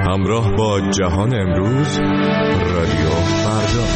همراه با جهان امروز، رادیو فردا.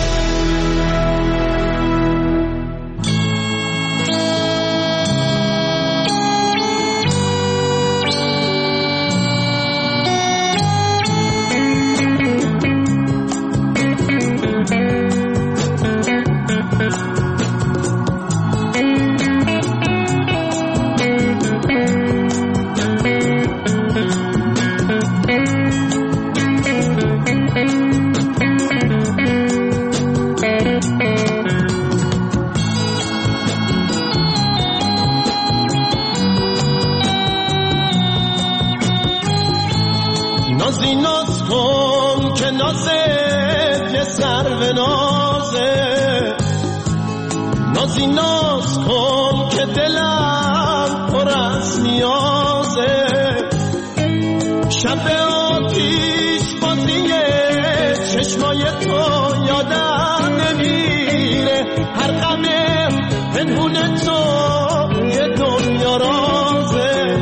نازی ناز کن که نازت یه سرو نازه، نازی ناز کن که دلم پر از نیازه. شب آتیش بازیه چشمای تو یادم نمیره، هر غم پنهون تو یه دنیا رازه.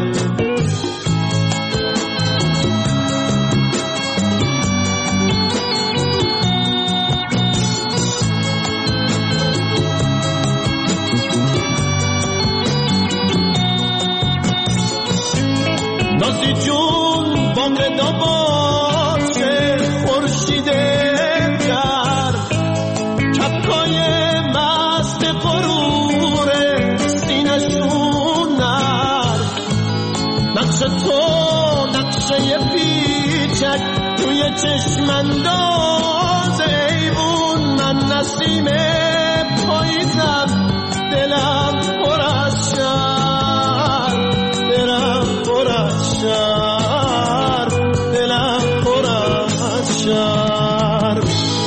نازی جون بامردا باشه خورشید گرد، کپکای مست غرور سینشون نر. نقش تو نقشه پیچک توی چشم انداز ایوون، من نسیم پاییزم دلم پر از شر، دلم پر از شر، دلم پر از شر.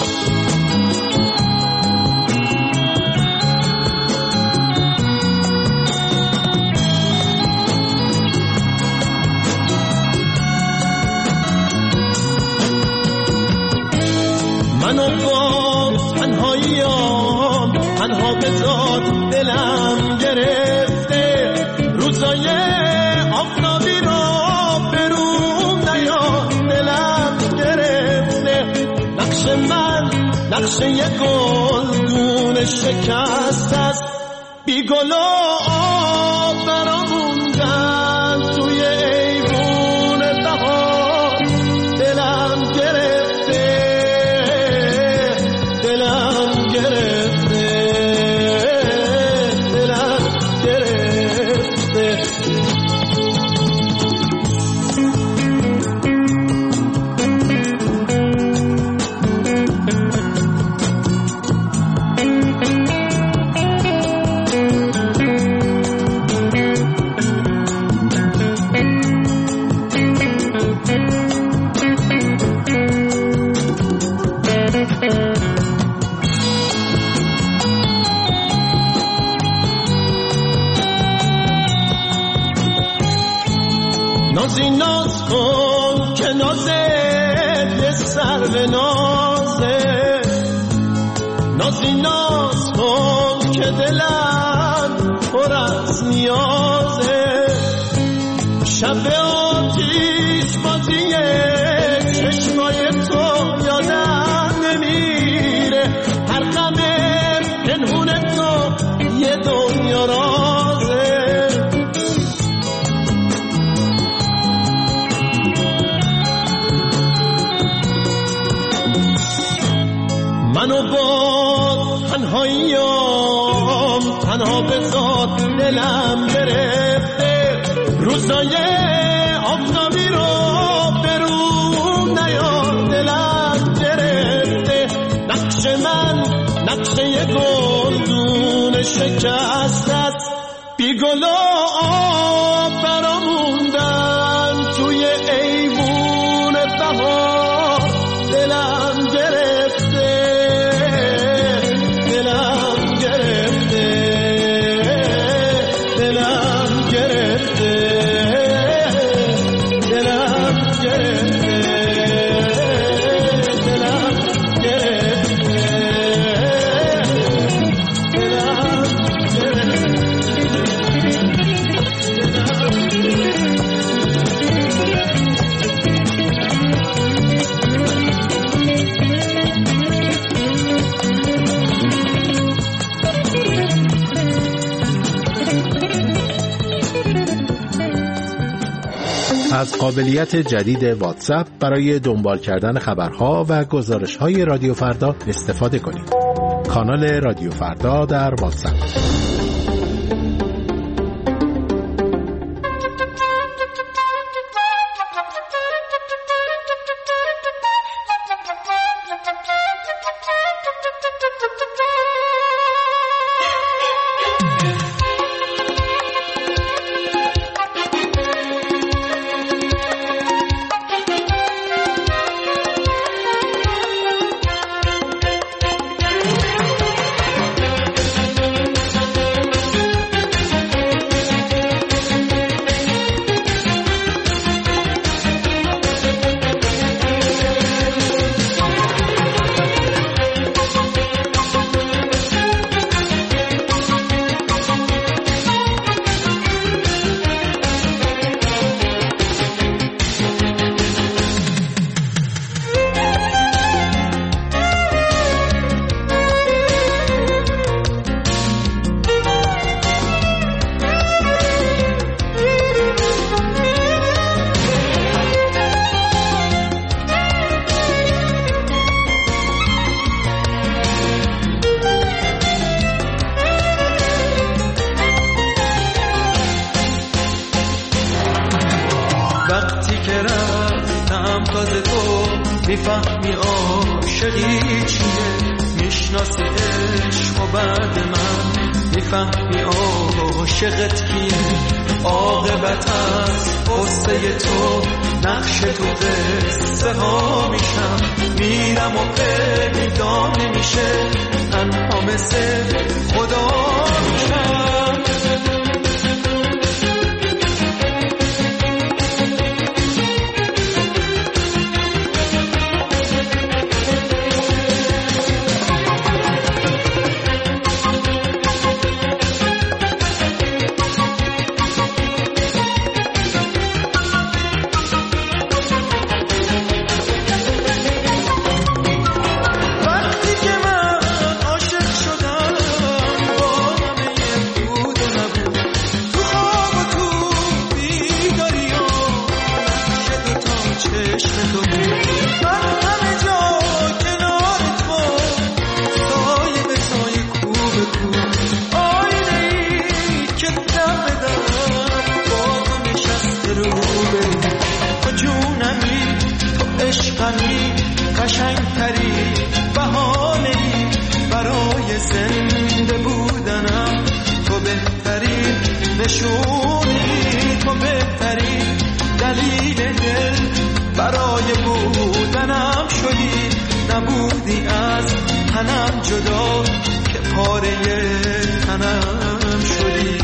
منو با تنهاییام تنها بذار، دلم گرفته روزای آفتابی رو برون نیار، دلم گرفته. نقش من نقشه یه گلدون شکست است، بی گل و آب براموندن توی ایوون بهار. دلم گرفته، دلم گرفته، دلم گرفته. نازی ناز کن که نازت یه سرو نازه، نازی ناز کن که دلم پر از نیازه. شب آتیش بازیه چشمای تو یادم نمیره، هر غم پنهون تو یه دنیا رازه. منو با تنهاییام تنها بذار، دلم گرفته روزای آفتابی رو برون نیار، دلم گرفته. نقش من نقشه یه گلدون شکست است، بی گل و آب براموندن توی ایوون بهار. دلم گرفته، دلم گرفته، دلم گرفته، قابلیت جدید واتساپ برای دنبال کردن خبرها و گزارش‌های رادیو فردا استفاده کنید. کانال رادیو فردا در واتساپ. میفهمی عاشقی چیه، میشناسی عشق و بعد من میفهمی عاشقت کیه. عاقبت از قصه تو نقش تو قصه ها میشم، میرم و پیدا نمیشه، تنها مثل خدا میشم. قشنگتری بهانه‌ای برای زنده بودنم، تو بهترین نشونی، تو بهترین دلیل دل برای بودنم شدی. نبودی از تنم جدا که پاره تنم شدی.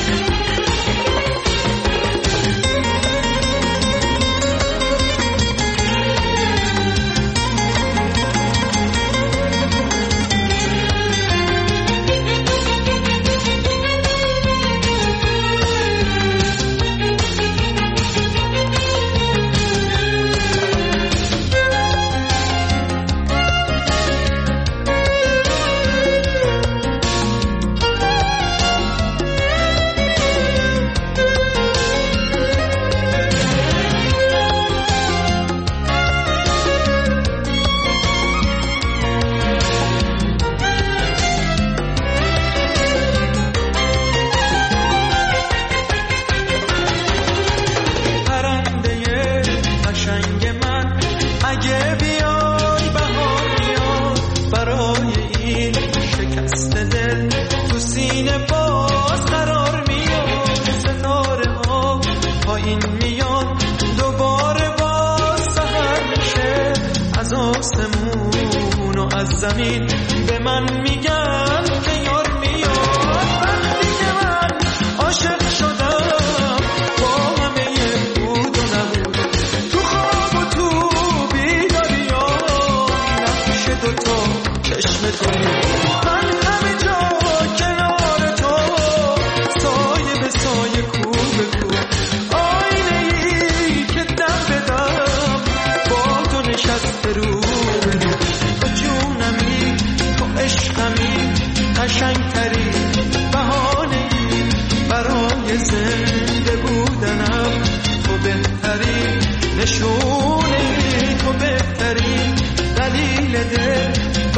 زمین به من میگن که یار میاد. وقتی که من عاشق شدم با همه بود و نبود، تو خواب و تو بیداری ها نقش دوتا چشم تو، من همه جا کنار تو، سایه به سایه کو به کو، آینه ای که دم بدم با تو نشسته رو قشنگتری بهانه‌ای برای زنده بودنم، تو بهتری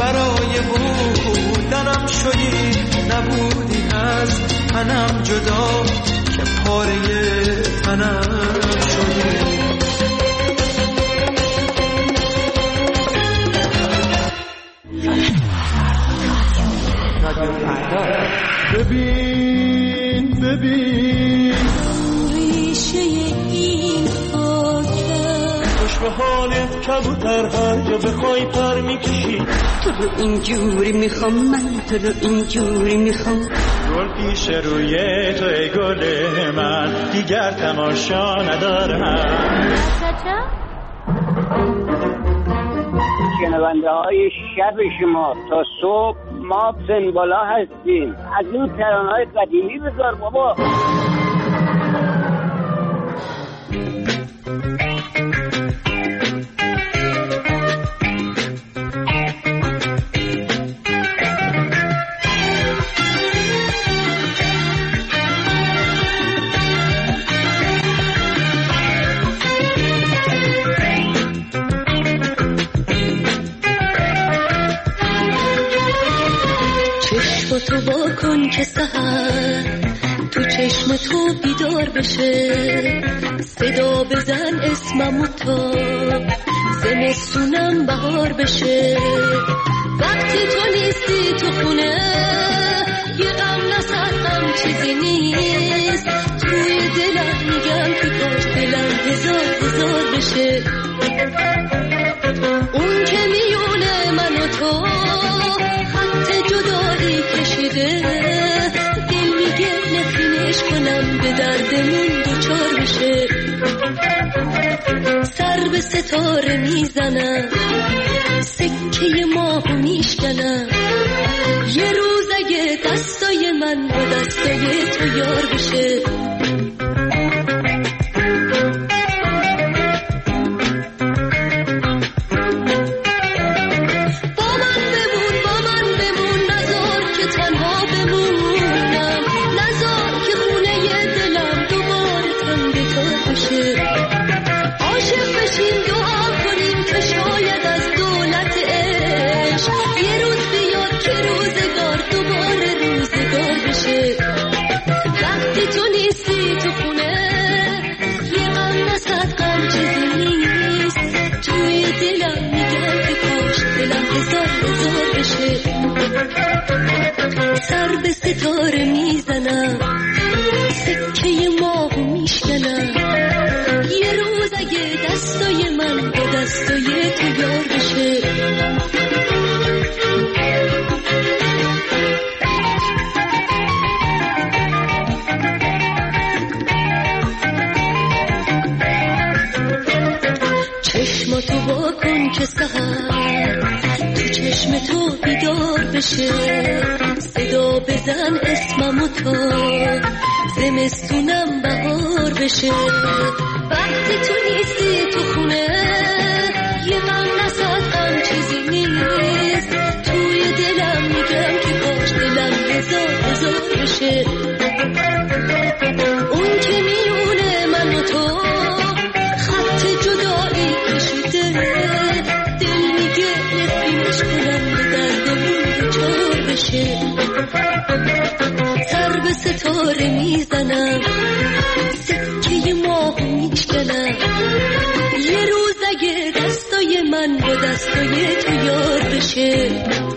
برای بودنم شدی، نبودی از تنم جدا که پاره تنم شدی. ببین ببین ریشه این خاکه، خوش به حالت کبوتر هر جا بخوای پر میکشی. تو رو اینجوری میخوام، من تو رو اینجوری میخوام. گل پیش روی تو ای گل من، دیگر تماشا ندارم. شنونده های شب شما تا صبح ما سنبالا هستیم. از این ترانه‌های قدیمی بذار بابا. تو واکن که سحر تو چشم تو بیدار بشه، صدا بزن اسممو تا زمستونم بهار بشه. وقتی تو نیستی تو خونه یه غم نصد غم چیزی نیست، توی دلم میگم که کاش دلم هزار بشه. اون که میونه من و تو خط جدایی کشیده، دل میگه نفرینش کنم به دردمون دوچار بشه. سر به ستاره میزنم، سکه ماهو میشکنم، یه روز اگه دستای من با دستای تو یار بشه. سر به ستاره میزنم، سکه ماهو میشکنم، یه روز اگه دستای من با دستای تو یار بشه. چشماتو واکن که سحر تو چشم تو بیدار بشه، صدا بزن اسممو تا زمستونم بهار بشه. وقتی تو نیستی تو خونه یه غم نصد غم چیزی نیست، توی دلم میگم که کاش دلم هزار بشه. اون که میونه من و تو خط جدایی کشیده، دل میگه نفرینش کنم به دردمون دوچار بشه. سر به ستاره میزنم، سکه ماهو میشکنم، یه روز اگه دستای من با دستای تو یار بشه.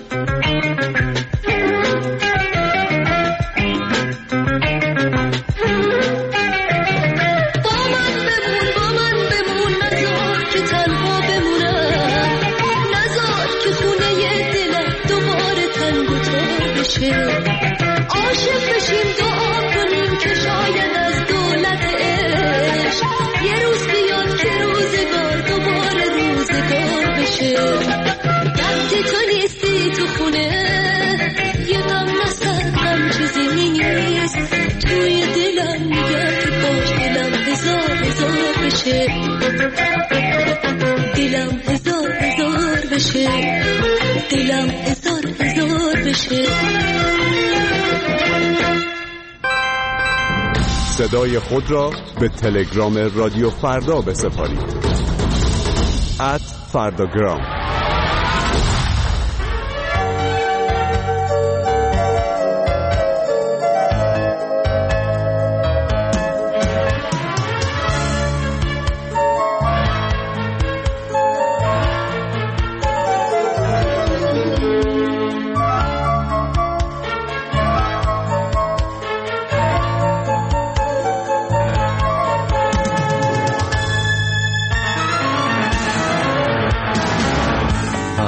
عاشق بشیم دعا کنیم که شاید از دولت عشق یه روز بیاد که روزگار دوباره روزگار بشه. وقتی تو نیستی تو خونه یه غم نصد غم چیزی نیست، توی دلم میگم که کاش دلم هزار بشه. دلم هزار بشه، دلم هزار بشه. صدای خود را به تلگرام رادیو فردا بسپارید. @فرداگرام.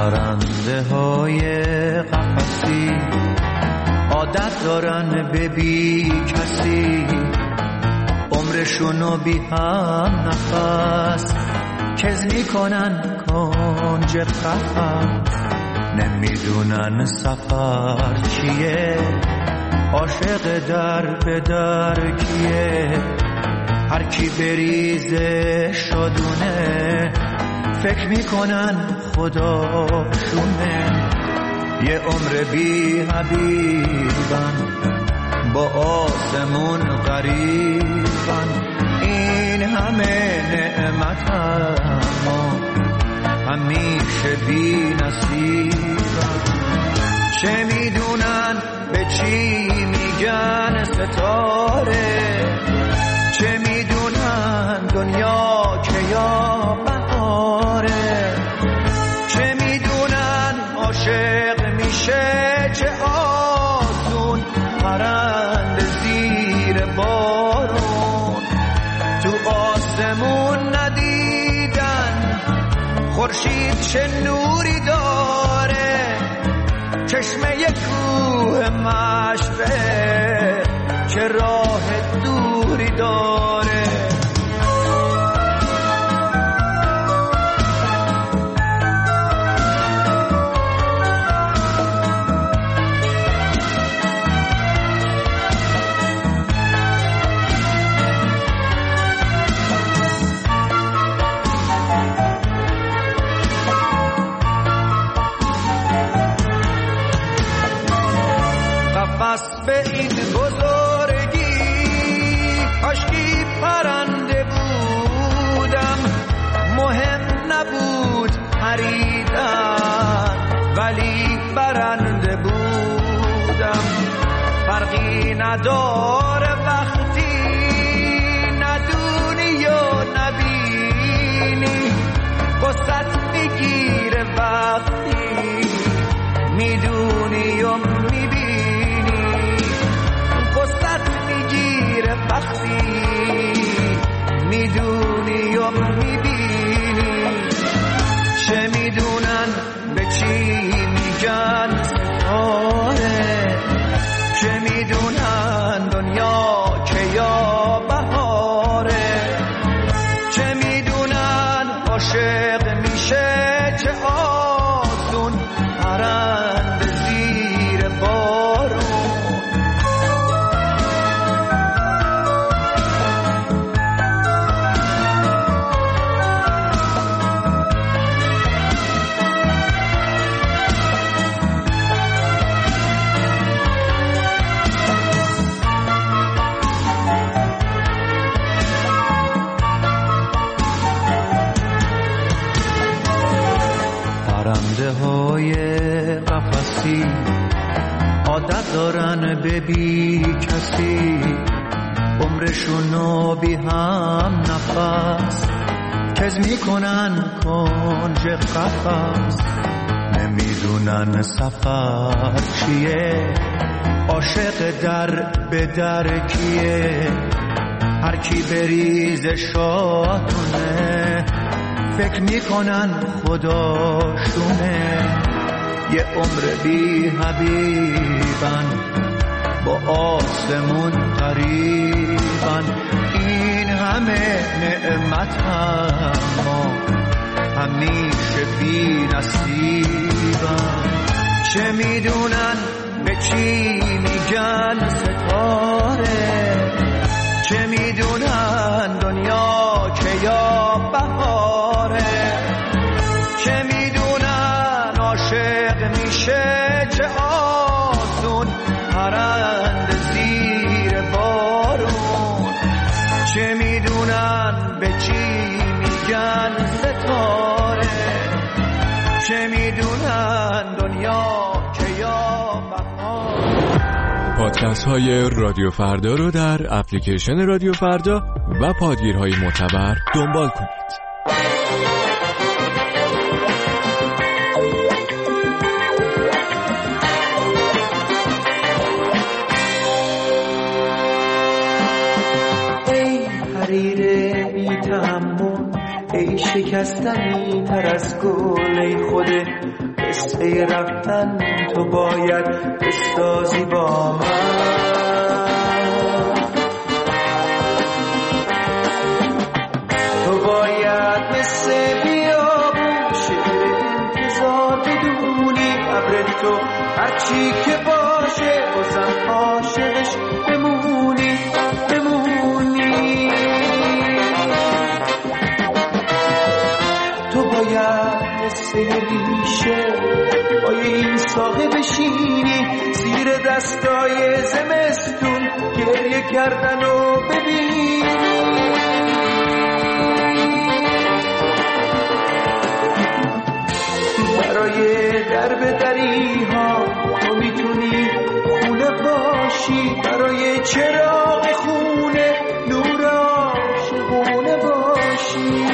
پرنده های قفسی عادت دارن به بی کسی، عمرشونو بی هم نفس کز میکنن کنج قفس. نمیدونن سفر چیه، عاشق در به در کیه، هر کی بریزه شادونه فکر میکنن خداشونه. یه عمر بی حبیبن با آسمون غریبن، این همه نعمت اما همیشه بی نصیبن. چه میدونن به چی میگن ستاره، چه میدونن دنیا که یا بهاره، چه میدونن عاشق میشه چه آسون پرنده زیر بارون. تو آسمون ندیدن خورشید چه نوری داره، چشمه کوه مشبه چه راه دوری داره. قفس به این بزرگی کاشکی پرنده بودم، مهم نبود پریدن ولی برنده بودم. فرقی نداره وقتی ندونی و نبینی، قصت میگیره وقتی میدونی و میبینی، قصت میگیره وقتی میدونی و میبینی. چه میدونن به چی میگن ستاره، چه میدونن دنیا که یا بهاره، چه میدونن عاشق میشه چه آسون پرنده زیر بارون. پرنده های قفسی عادت دارن به بی کسی، عمرشونو بی هم نفس کز میکنن کنج قفس. نمیدونن سفر چیه، عاشق در به در کیه، هر کی بریز شادونه فکر میکنن خداشونه. یه عمر بی حبیبن با آسمون قریبن، این همه نعمت اما همیشه بی نصیبن. چه میدونن به چی میگن ستاره، چه میدونن دنیا که یا بهاره، چه میدونن عاشق میشه چه آسون پرنده زیر بارون. چه میدونن به چی میگن ستاره، چه میدونن دنیا که یا بهاره. پادکست های رادیو فردا رو در اپلیکیشن رادیو فردا و پادگیرهای معتبر دنبال کنید. ای حریر بی تأمل، ای شکستنی تر از گل ای خوده قصه رفتن تو باید بسازی با من تو باید مثل بیابون شعر انتظار بدونی ابر تو هرچی که باشه بازم عاشقش بمونی تو باید مثل ریشه پای این ساقه بشینی زیر دستای زمستون گریه کردن و ببینی برای درب دری ها تو میتونی خونه باشی برای چراغ خونه نور عاشقونه باشی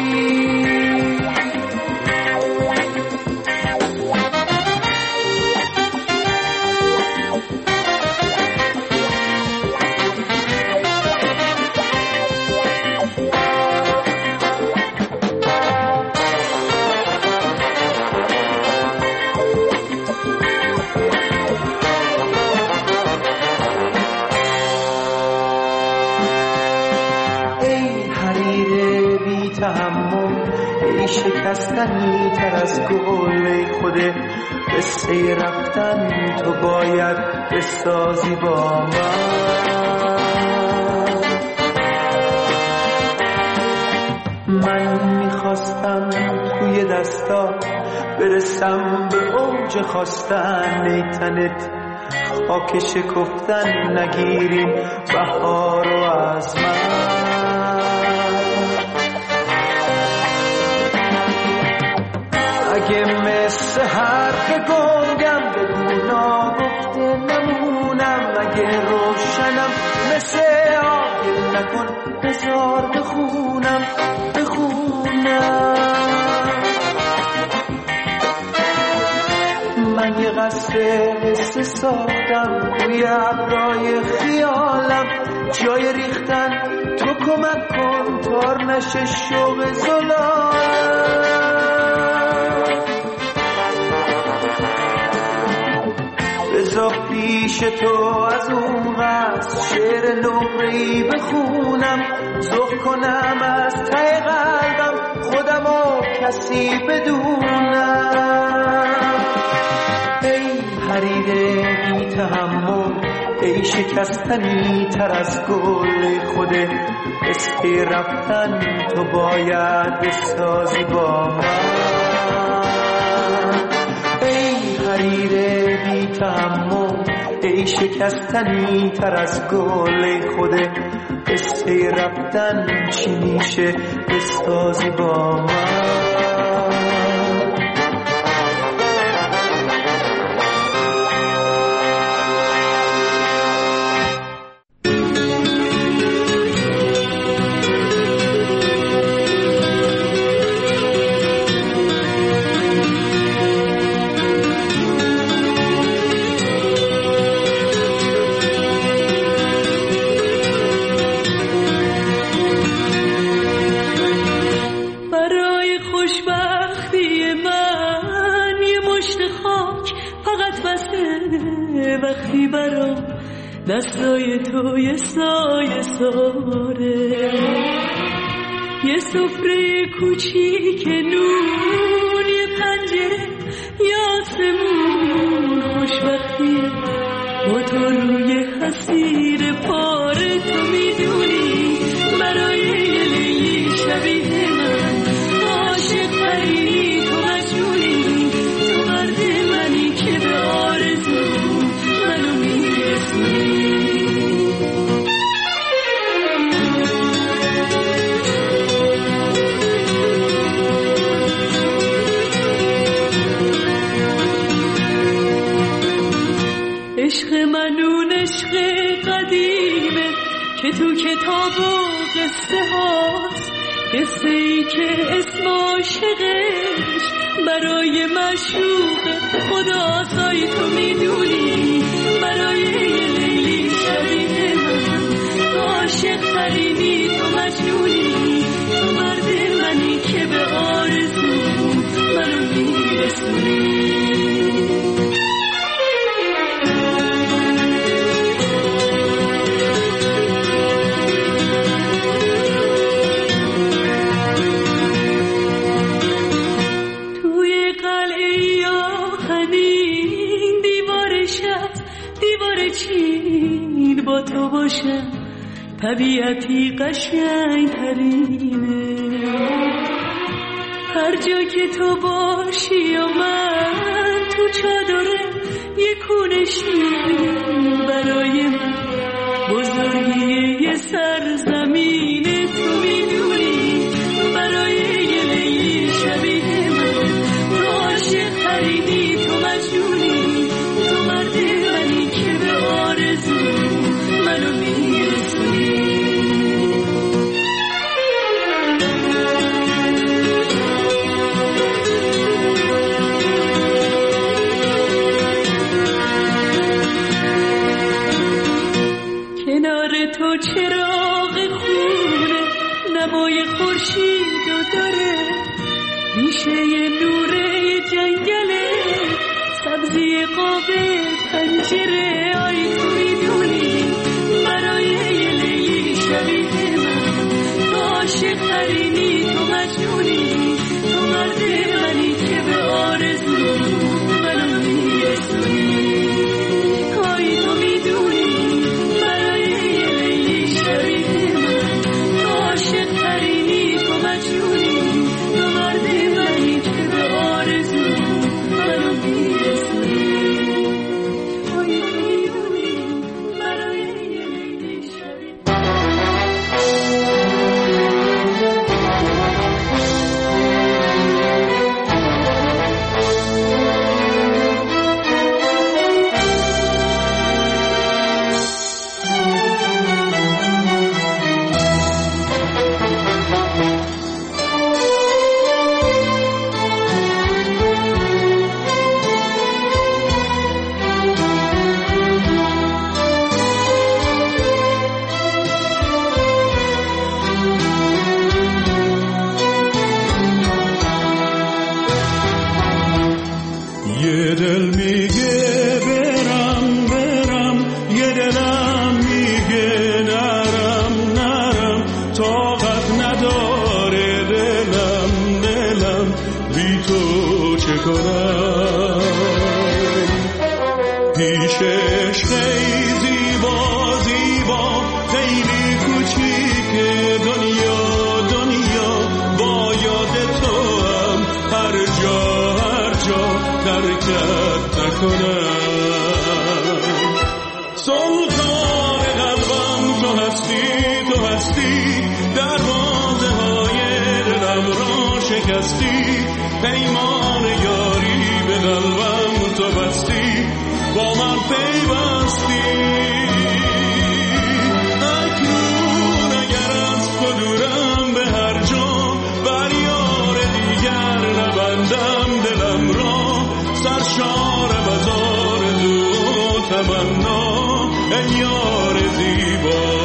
شکستنی تر از گل ای خوده قصه رفتن تو باید بسازی با من میخواستم توی دستا برسم به اوج خواستن ای تنت خاک شکفتن نگیریم بهار و از من اگه مثل حرف گنگم بگو ناگفته نمونم اگه روشنم مثل آگل نکن بذار بخونم من یه قصد قصه ساختم روی ابرای خیالم جای ریختن تو کمک کن تار نشه شوق زلالم بزا پیش تو از اون قصد شعر نقره‌ای بخونم ذوق کنم از ته قلبم خودم و کسی بدونم ای حریر بی تحمل ای شکستنی تر از گل خوده قصه رفتن تو باید بسازی با من ای حریر بی تحمل ای شکستنی تر از گل خوده قصه رفتن چی میشه بسازی با من دستای تو یه سایه ساره یه سفره کوچیک نون یه پنجره یه آسمون خوشبختیه با تو روی حسیر پاره تو میدونی برای یه لیلی شبیه من عاشق ترینی تو مجنونی تو مرد منی که به آرزو منو میرسونی عشق منون عشق قدیمه که تو کتاب و قصه هاست قصه ای که اسم عاشقش برای معشوق خدا سای تو میدونی برای یه لیلی شبیه من عاشق ترینی تو مجنونی تو مرد منی که به آرزو منو میرسونی. توی قلعه آهنین دیوار چین با تو باشم طبیعتی قشنگ ترینه. هر جا که تو باشی و من تو چادره یه کونه شیرین برای من بزرگی یه سرزمینه. تو میدونی برای یه لیلی شبیه من تو عاشق ترینی، تو مجنونی، تو مرد منی که به آرزو منو میرسونی. کنار تو چراغ خونه نمای خورشیدو داره، ریشه نوره جنگله سبزی قابه پنجره. آی تو میدونی برای یه لیلی شبیه من تو عاشق ترینی، تو مجنونی، تو مرد منی که به آرزو منو میرسونی. آی تو میدونی برای یه لیلی شبیه من تو عاشق ترینی، تو مجنونی، تو مرد منی که به آرزو منو میرسونی. آی تو میدونی برای یه لیلی شبیه یه دل میگه برم برم، یه دلم میگه نرم نرم، طاقت نداره دلم بی تو چه کنم. پیشش خیلی زیبا خیلی کوچیکه دنیا با یاد تو هم هر جا ترکت نکنم. سلطان قلبم تو هستی دروازه های دلم را شکستی. پیمان یاری به قلبم تو بستی، با من پیوستی. اکنون اگر از تو دورم به هر جا بر یار دیگر نبندم دلم را، سرشار بازار دو تمنا ای یار زیبا.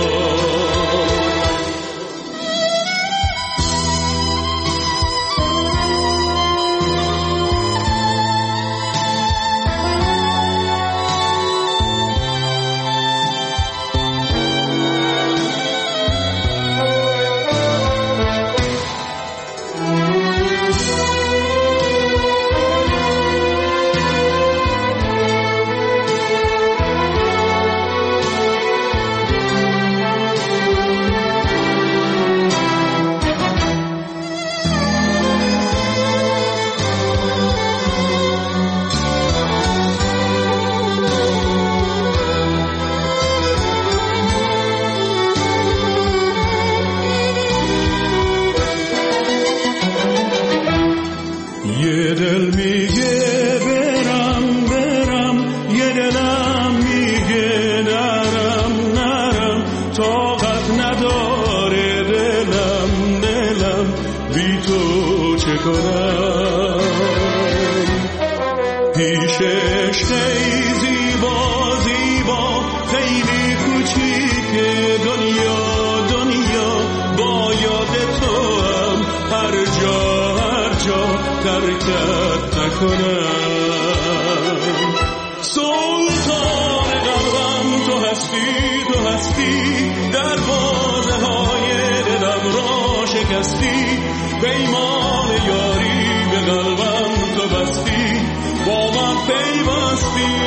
یه دل میگه برم یه دلم میگه نرم طاقت نداره دلم بی تو چه کنم. پیشش خیلی زیبا خیلی کوچیکه دنیا با یاد تو هم هر جا وصلت نکنم. سلطان قلبم تو هستی، تو هستی، دروازه های دلم را شکستی، پیمان یاری به قلبم تو بستی، با من پیوستی.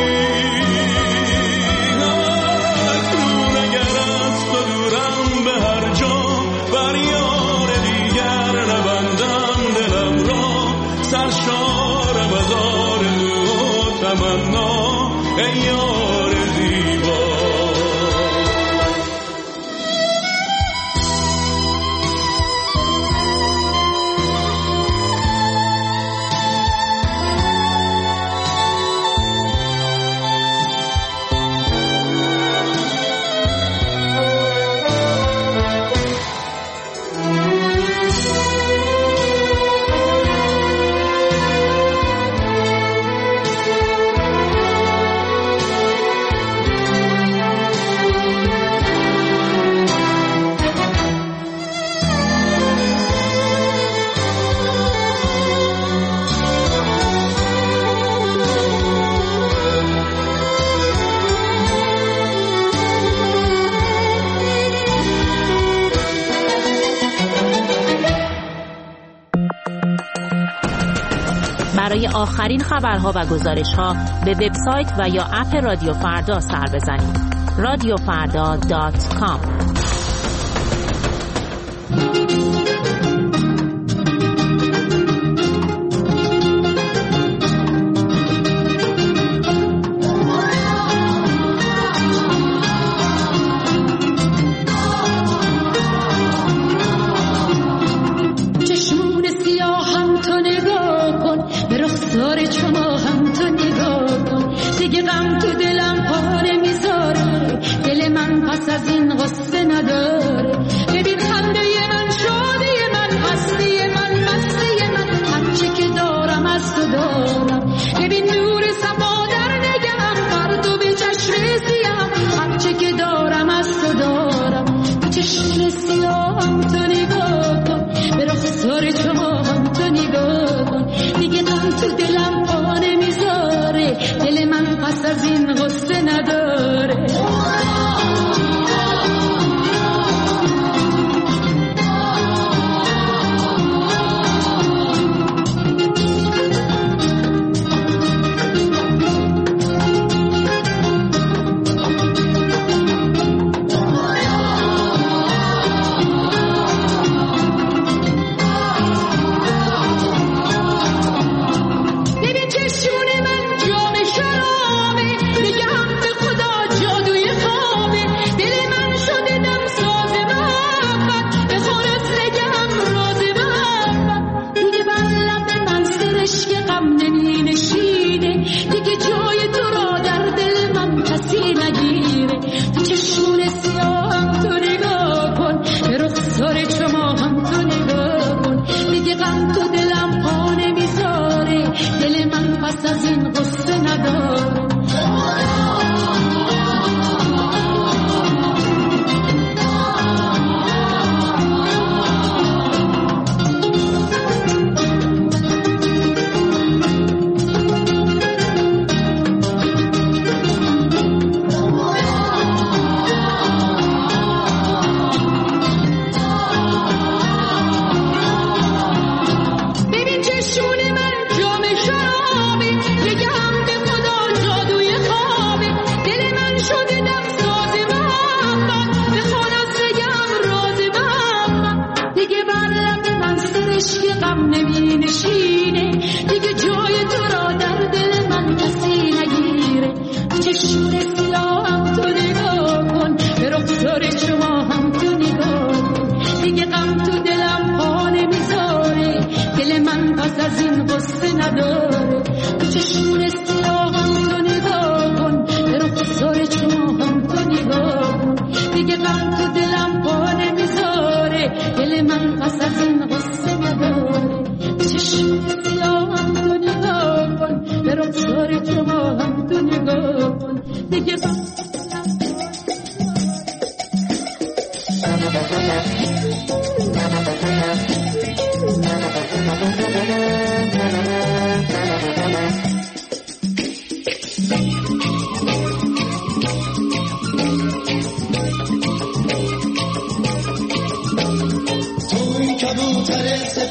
اکنون اگر از تو دورم به هر جا، بر یار دیگر نبندم دلم را، سرشارم از آرزو و تمنا، ای یار زیبا. برای آخرین خبرها و گزارش‌ها به وبسایت و یا اپ رادیو فردا سر بزنید. radiofarda.com.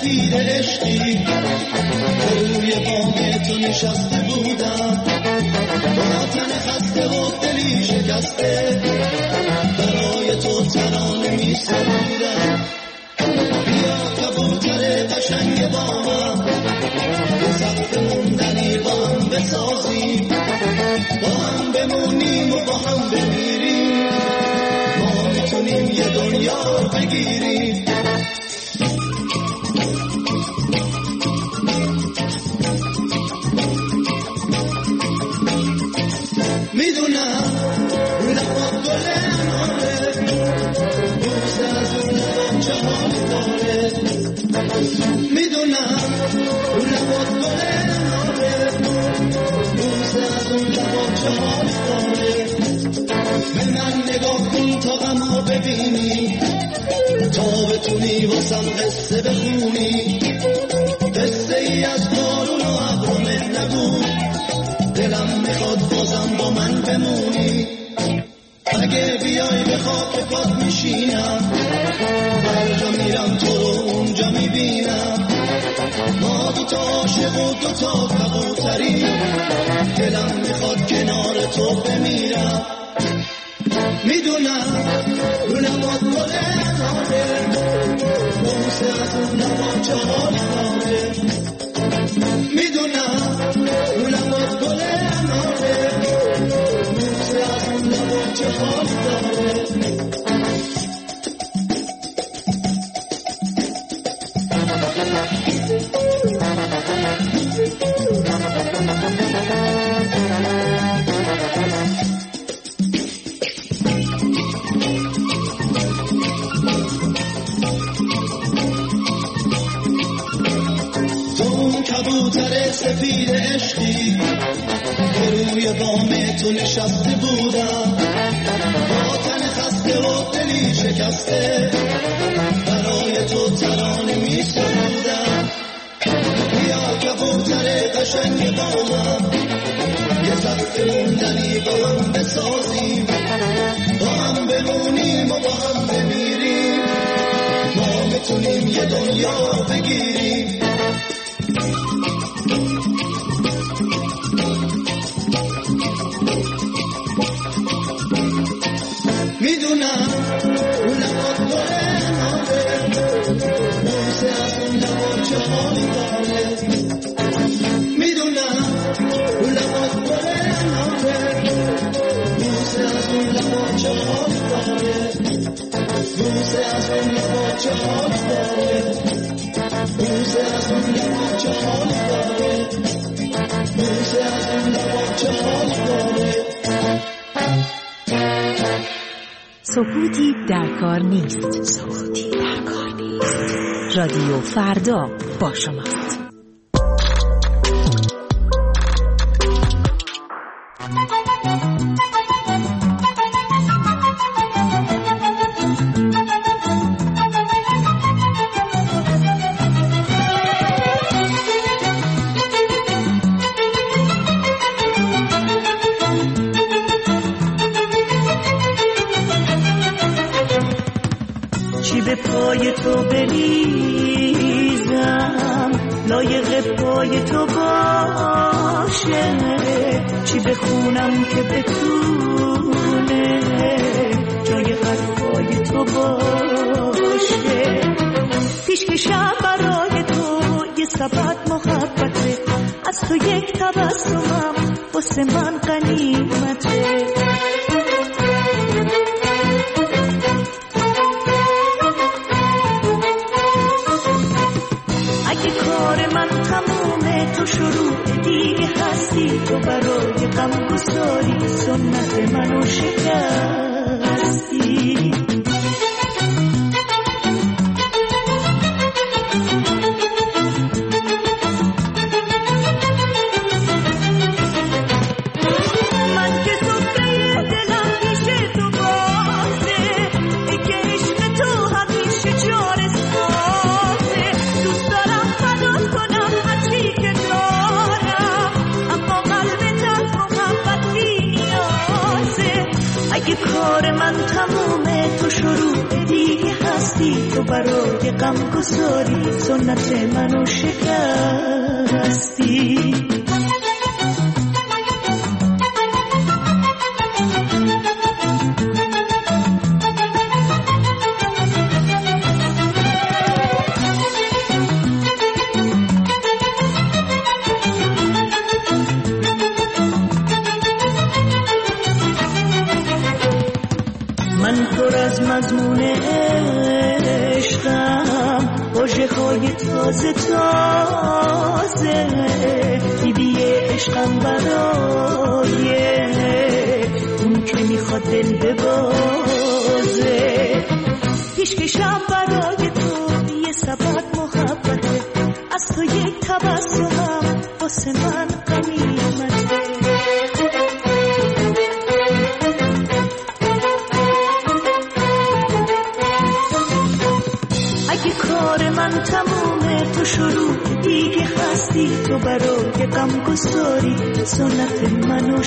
سفید عشقی روی بام تو نشسته بودم، با تن خسته و دلی شکسته برای تو ترانه می سرودم. بیا کبوتر قشنگ بامم، به سقف موندنی با هم بسازیم، با هم بمونیم و با هم بمیریم، ما میتونیم یه دنیا بگیریم. میدونم اون لبا گل اناره، بوسه از اون لبا چه حالی داره. میدونم اون لبا گل اناره، بوسه از اون لبا چه حالی داره. به من نگاه کن تا غمو ببینی، تا بتونی واسم قصه بخونی، قصه ای از بارون و ابر نگو، دلم میخواد بازم با من بمونی. اگه بیای به خاک پات میشینم، هر جا میرم تو رو اونجا میبینم، ما دوتا عاشق و دوتا کبوتری، دلم میخواد کنار تو بمیرم. میدونم اون لبات گل اناره، بوسه از اون لبا چه حالی داره. میدونم اون لبات گل اناره، بوسه از اون لبا چه حالی داره. کبوتر سفید عشقی که روی بام تو نشسته بودم، با تن خسته و دلی شکسته برای تو ترانه می سرودم. بیا کبوتر قشنگ بامم، یه سقف موندنی با هم بسازیم، با هم بمونیم و با هم بمیریم، ما میتونیم یه دنیا بگیریم. میدونم اون لبات گل اناره، بوسه از اون لبا چه حالی داره. میدونم اون لبات گل اناره، بوسه از اون لبا چه حالی داره. بوسه از اون لبا چه حالی داره. بوسه از اون لبا چه حالی داره. بوسه از اون لبا چه حالی داره. سکوتی در کار نیست. سکوتی در کار نیست. رادیو فردا با شماست. پای تو بریزم لایق پای تو باشه، چی بخونم که بتونه جای حرفای تو باشه. پیشکشم برای تو یه سبد محبته، از تو یک تبسمم واسه من غنیمته. تو شروع دیگه هستی، تو برای غم گساری سنت منو شکستی. من که سفره دلم پیش تو بازه، که عشق تو همیشه جار سازه. دوست دارم فدات کنم هرچی که اگه کار هستی تو برای غم گساری سنت منو شکستی. من پر از مضمون عشقم واژه‌های تازه تازه دیدی عشقم برای اون که میخواد دل ببازه. پیشکشم برای تو یه سبد محبته، از تو یک تبسم واسه من غنیمته. اگه کار من تمومه تو شروع دیگه هستی تو برای غم گساری سنت منو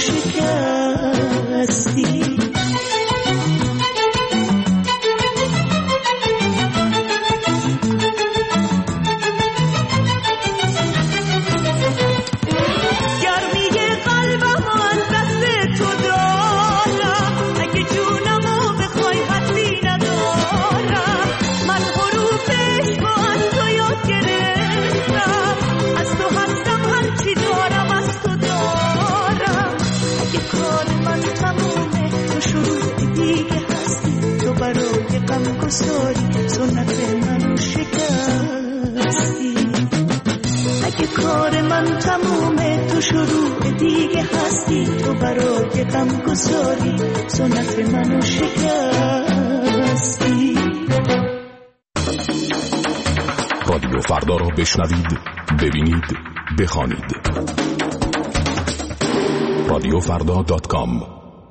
شکستی. سنت منو شکستی. اگه کار من تمومه تو شروع دیگه هستی تو برای غم گساری سنت منو شکستی. رادیو فردا رو بشنوید، ببینید، بخوانید. radiofrda.com.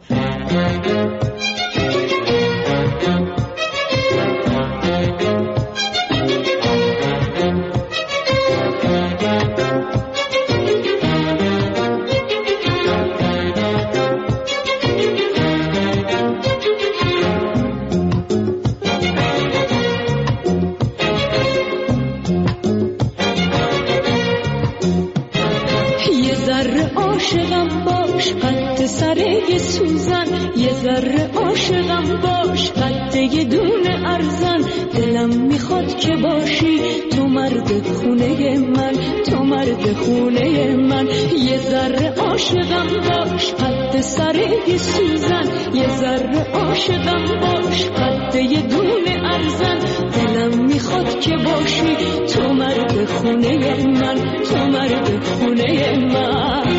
عاشقم باش قد سره سوزن، یه ذره عاشقم باش قد یه دونه ارزن. دلم میخواد که باشی تو مرد خونه من، تو مرد خونه من. یه ذره عاشقم باش قد سره سوزن، یه ذره عاشقم باش قد یه دونه ارزن. دلم میخواد که باشی تو مرد خونه من، تو مرد خونه من.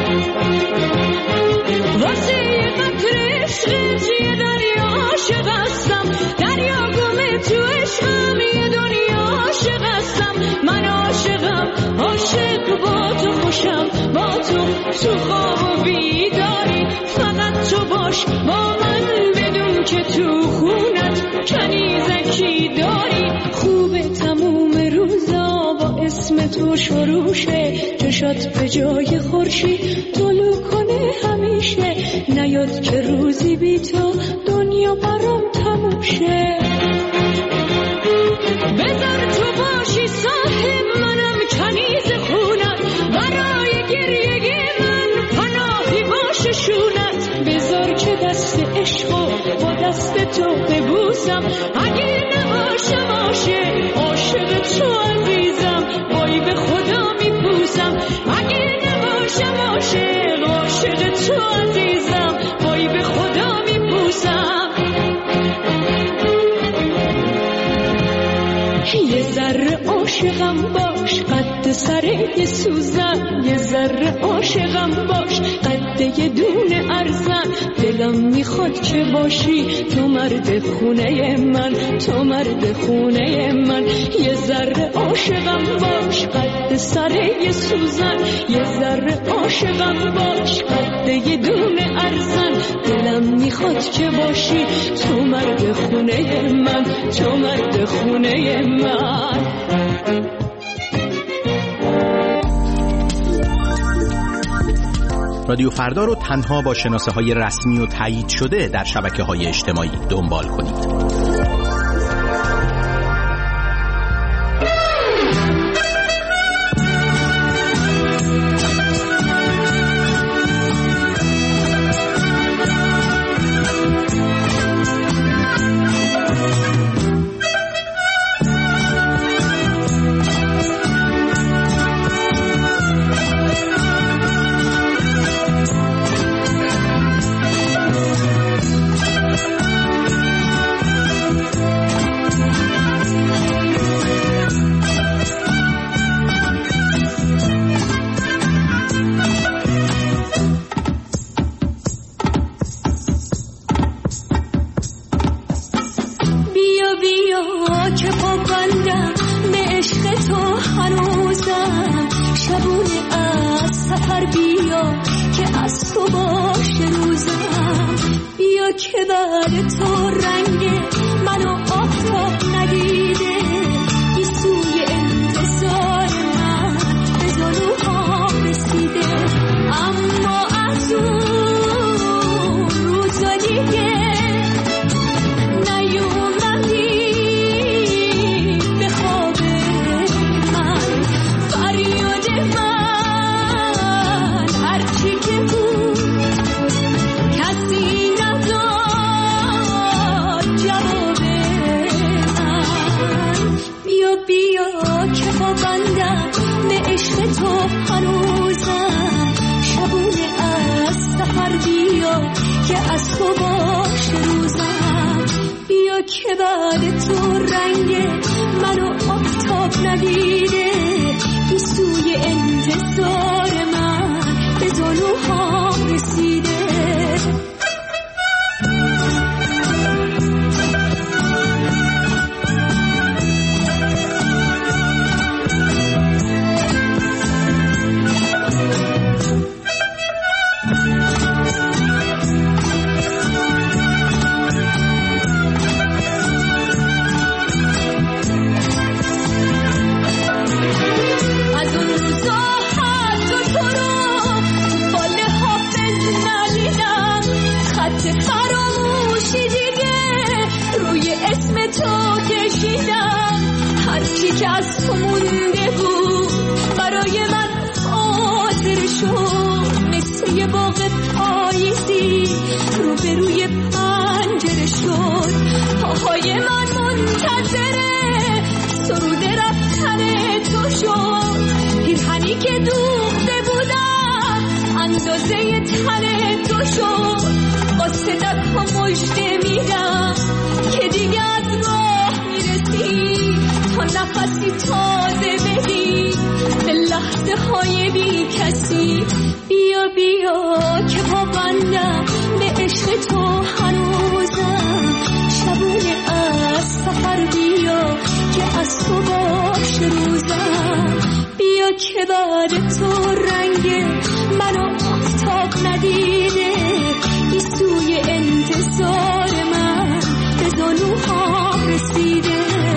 واسه یه قطره عشقت یه دریا عاشق هستم، دریا گمه تو عشقم یه دنیا عاشق هستم. من عاشقم، عاشق با تو خوشم، با تو تو خواب و بیداری. فقط تو باش با من بدون که تو خونت کنیزکی داری. خوبه تموم روزا با اسم تو شروشه، چشات به جای خورشید طلوع کنه همیشه. نیاد که روزی بی تو دنیا برام تموم شه. بذار تو باشی صاحب منم کنیز خونت، برای گریه من پناهی باشه شونت. بذار که دست عشقو با دست تو ببوسم، اگه نباشم عاشق تو عزیزم. وای به خدا میپوسم اگه نباشم عاشق تو عزیزم. وای به خدا میپوسم. یه ذره عاشقم باش قد سره سوزن، یه ذره عاشقم باش قد یه دونه ارزن. دلم میخواد که باشی تو مرد خونه من، تو مرد خونه من. یه ذره عاشقم باش قد سره سوزن، یه ذره عاشقم باش قد یه دونه ارزن. دلم میخواد که باشی تو مرد خونه من، تو مرد خونه من. رادیو فردا رو تنها با شناسه‌های رسمی و تایید شده در شبکه‌های اجتماعی دنبال کنید. که بعد تو رنگ منو آفتاب ندیده گیسوی انتظار من به زلوها رسیده اما از اون روزا دیگه نیومدی به خواب من فریاد من هرچی که بود کسی نداد جواب من بیا که پابندم به عشق تو هنوزم شبونه از سفر بیا که از تو باش روزم بیا که بعد تو رنگ منو آفتاب ندیده گیسوی انتظار من به زلوها رسیده که از تو مونده بود برای من حاضر شد مثل یه باغ پاییزی روبروی پنجره شد پاهای من منتظره سرود رفتن تو شد پیرهنی که دوخته بودم اندازه تن تو شد واسه دکا مژده میدم که دیگه از راه میرسی تا نفسی تازه بدی به لحظه های بی کسی بیا که پابندم به عشق تو هنوزم شبونه از سفر بیا که از تو باش روزم بیا که بعد تو رنگ منو آفتاب ندیده گیسوی انتظار من به زلوها رسیده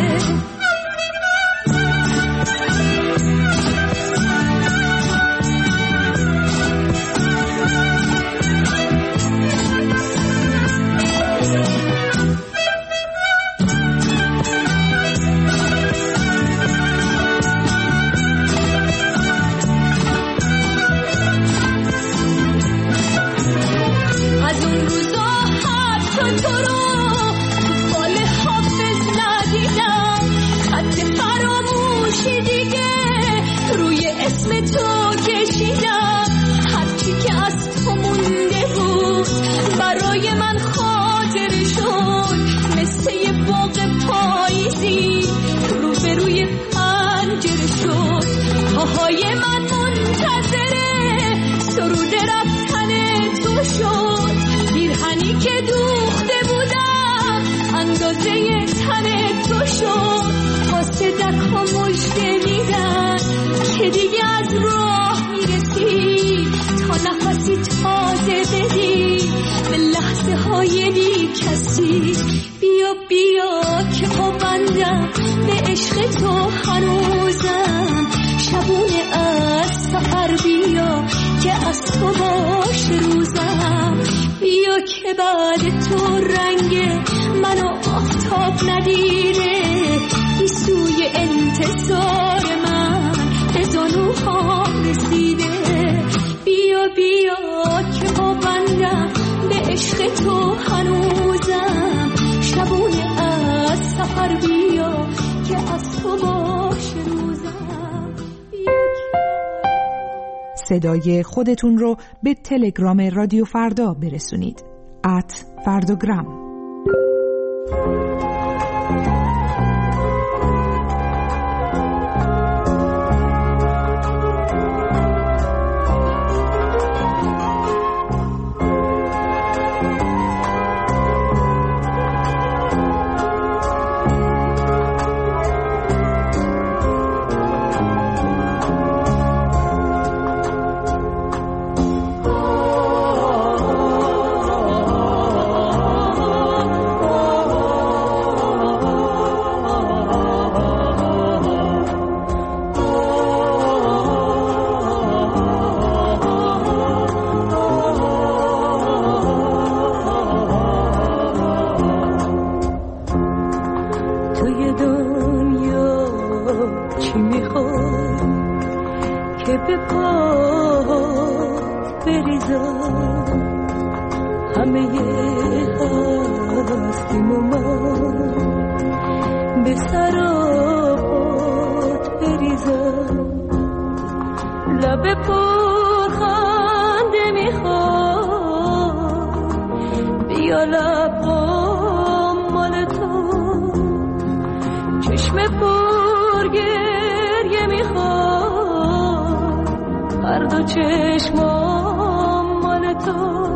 بیا که پابندم به عشق تو هنوزم شبونه از سفر بیا که از تو باش روزم بیا که بعد تو رنگ منو آفتاب ندیده گیسوی انتظار من به زلوها رسیده بیا که پابندم به عشق تو هنوزم شبونه از سفر بیا که از تو باش روزم صدای خودتون رو به تلگرام رادیو فردا برسونید @فردوگرام. همه هستیم و من به سرابات بریزم لب پرخنده میخواد بیا لبام مال تو چشم پر گریه میخواد هر دو چشمام مال تو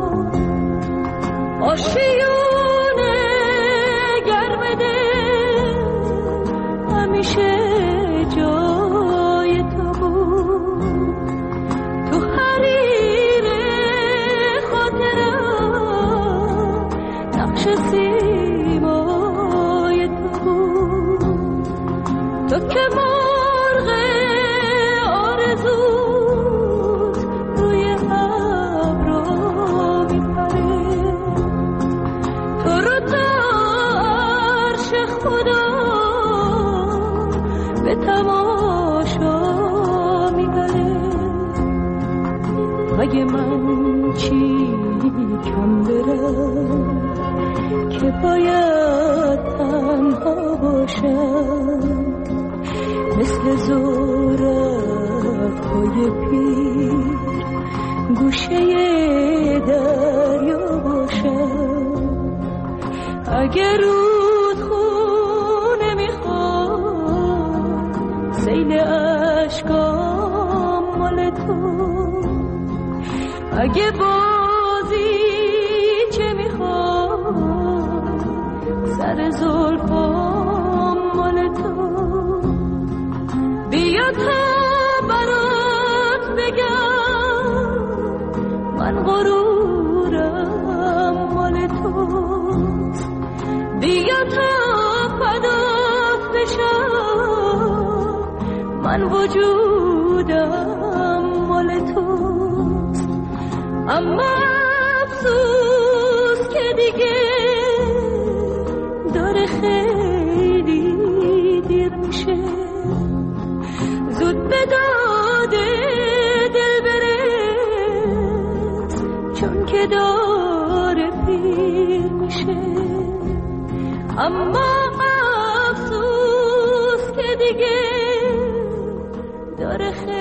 آشیونه گرم دل همیشه جای تو بود تو حریر خاطرم نقش سیمای تو بود تو که مرغ آرزوت روی ابرا میپره تو رو تا عرش خدا به تماشا میبره اگه من چی کم برم که باید تنها باشم مثل زورق‌های پیر گوشه دریا باشم اگه رودخونه میخواد سیل اشکام مال تو اگه بازی چه میخواد سر زلفام مال تو بیا تا برات بگم من غرورم مال توست بیا تا فدات بشم من وجودم مال توست اما افسوس که دیگه داره خیلی دیر میشه زود به داده دل برس چون که داره پیر میشه اما افسوس که دیگه داره خیلی